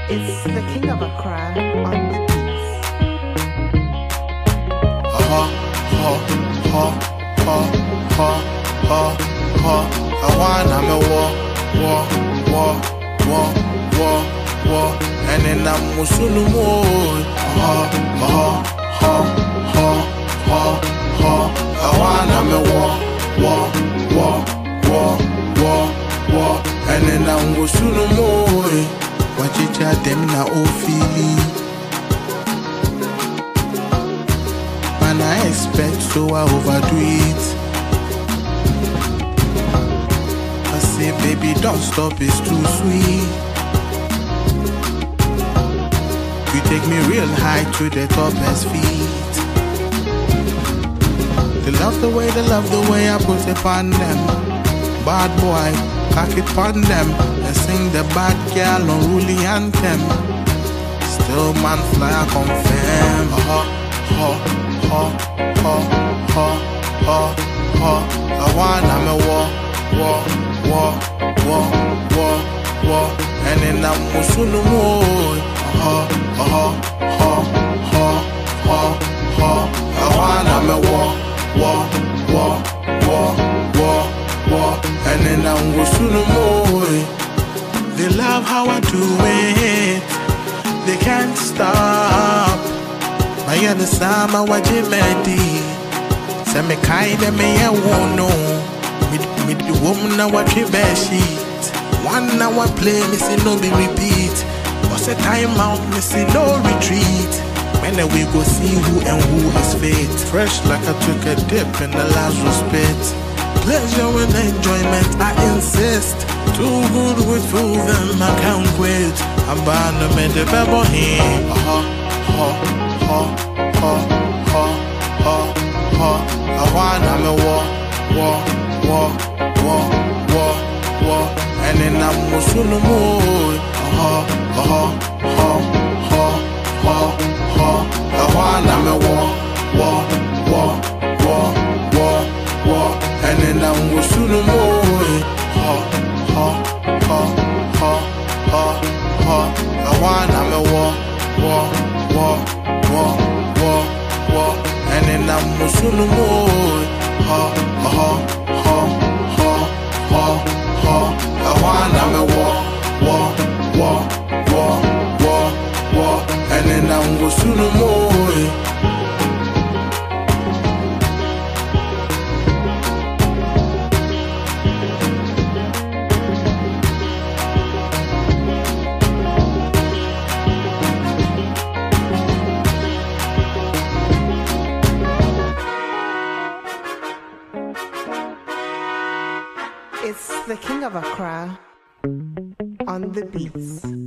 It's the king of Accra on the beats. I wanna me war, and then I'm musunu mo. I wanna me war, and then I'm musunu mo. Wachicha dem na ofili. Man, I expect, so I overdo it. I say, baby, don't stop, it's too sweet. You take me real high to the topest feet. They love the way I put it on them. Bad boy, cock it on them. And sing the bad girl on Ruli anthem. Still man fly, I confirm. I wanna me war, and then I'm musunu mo. I wanna me war, and then I'm musunu mo. They love how I do it, they can't stop. I am the summer what you made. Say me kind of me I won't know. Me the woman now what you best sheet. 1 hour play me say no be repeat. But say time out me say no retreat. When we go see who and who is fate. Fresh like I took a dip in the Lazarus pit. Pleasure and enjoyment I insist. Too good with food and I can't quit. I'm bound to make the pebble here. I wanna me war, and then I'm musunu mo. I wanna me war, and then I'm musunu mo. I wanna me war, and then I'm musunu mo. I wanna me war, and then I'm musunu mo. It's the king of Accra on the beats.